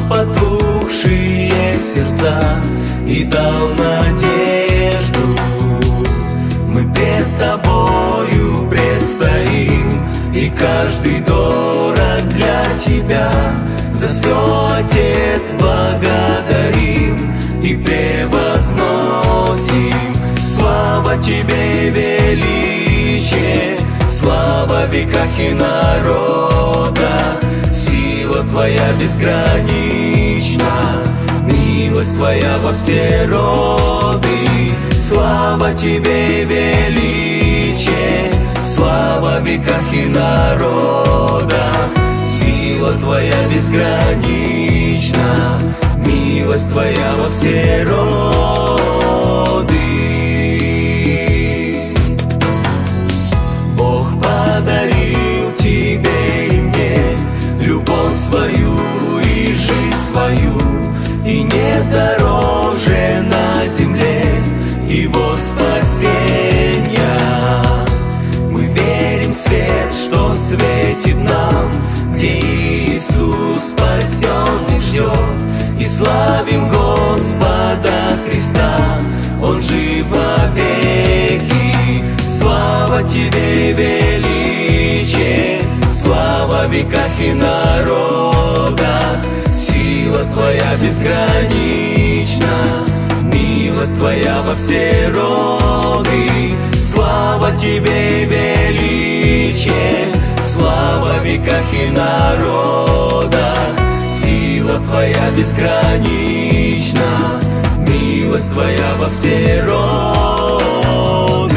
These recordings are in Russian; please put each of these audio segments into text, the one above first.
потухшие сердца и дал надежду. Мы пред Тобою предстоим, и каждый дорог для Тебя. За все, Отец, благодарим и превозносим. Слава Тебе, величие, слава в веках и народах. Сила Твоя безгранична, милость Твоя во все роды. Слава Тебе, величие, слава в веках и народах. Сила Твоя безгранична, милость Твоя во все роды. Бог подарил Тебе и мне любовь свою и жизнь свою, и нет дороже на земле Его спасения. Мы верим в свет, что светит нам, где Иисус спасенных ждет, и славим Господа Христа, Он жив вовеки. Слава Тебе, величие, слава в веках и народах. Сила Твоя безгранична, милость Твоя во все роды. Слава Тебе, величие, слава в веках и народах. Сила Твоя безгранична, милость Твоя во все роды.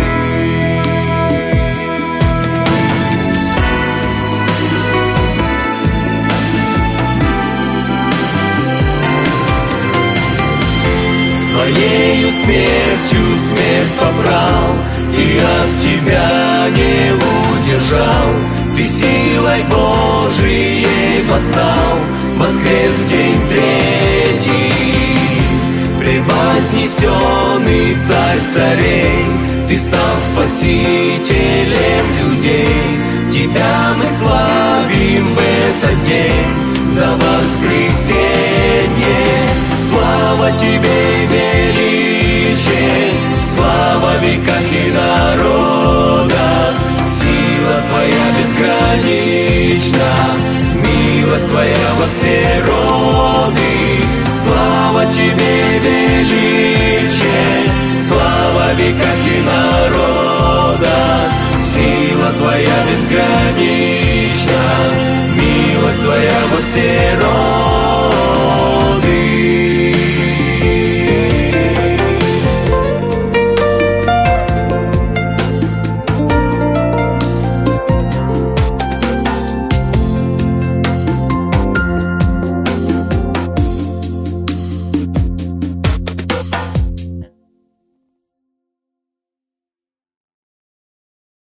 Своею смертью смерть побрал и от Тебя не удержал. Ты силой Божией восстал, воскрес в день третий. Превознесенный Царь царей, Ты стал спасителем людей. Тебя мы славим в этот день за воскресенье. Слава Тебе, величие, слава в веках и народах. Сила Твоя безгранична, милость Твоя во все роды.